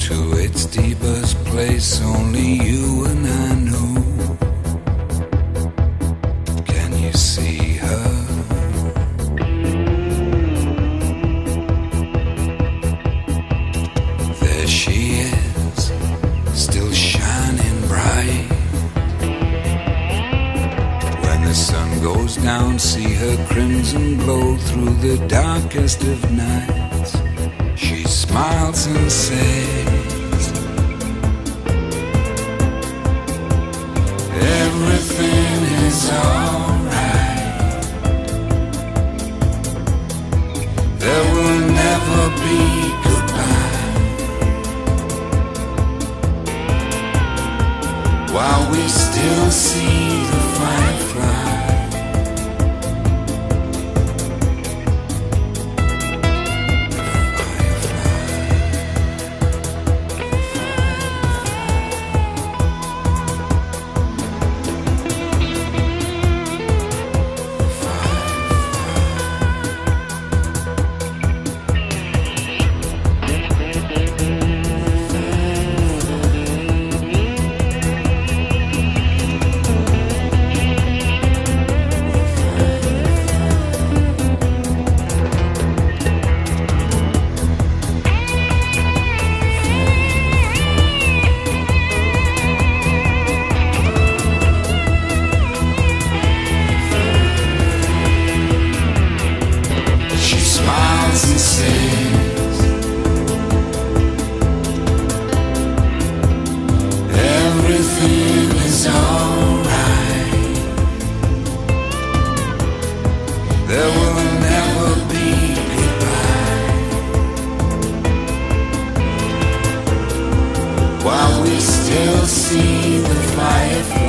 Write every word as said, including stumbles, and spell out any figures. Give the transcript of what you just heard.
To its deepest place, only you and I know. Can you see her? There she is, still shining bright. When the sun goes down, see her crimson glow through the darkest of nights. She smiles and says, everything is alright. There will never be goodbye. While we still see the firefly. While we still see the firefly.